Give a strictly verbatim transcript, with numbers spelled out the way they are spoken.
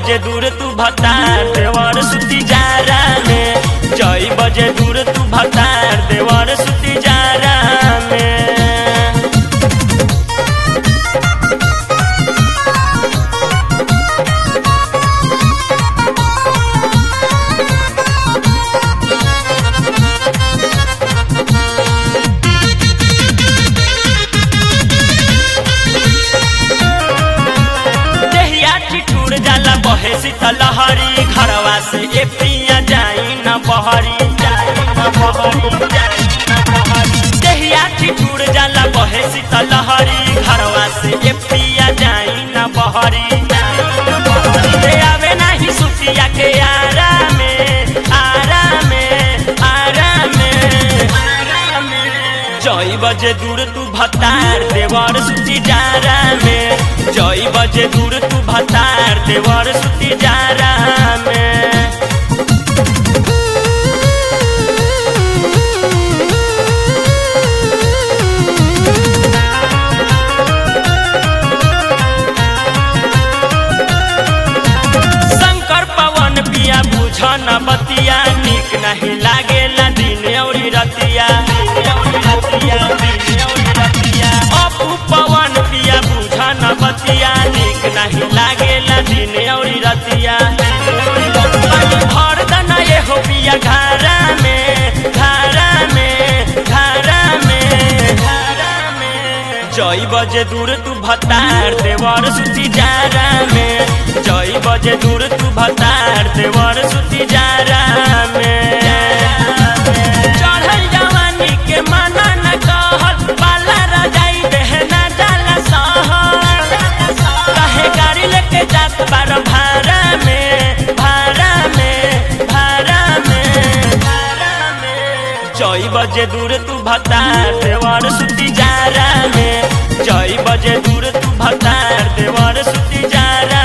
बजे दूर तू भतार देवर सुती जारा में जई बजे दूर तू भतार देवर सुती जारा में। जाला बहे शीतलहरी घरवा से ए पिया जाई न बहरी जाई न बहरी जाई न बहरी देहिया ठिठुर जाला बहे शीतलहरी घरवा से ए पिया जाई न बहरी जाई न बहरी ले आवे नाही सुतिया के आरा में आरा में आरा में आरा में जई बजे दूर तू भतार देवर सुती जारा में जई बजे दूर तू भतार देवर सुती जारा में। शंकर पवन पिया बुझ न बतिया निक नहीं लागेला दिन औरी रतिया अपू पवन पिया बुझ न बतिया निक नहीं लागेला दिन औरी रतिया भर दना ये हो पिया घरा में घरा में घरा में घरा में जई बजे दूर तू भतार देवर सुती जारा में जई बजे दूर तू भतार देवर सुती जारा में। चढ़ल जवानी के माना न कहल बाला रजाई देहना जाला सहल कहे गाड़ी लेके जात बार भाड़ा में भाड़ा में भाड़ा में भाड़ा में जई बजे दूर तू भतार देवर सुती जारा में जई बजे दूर तू भतार देवर सुती जारा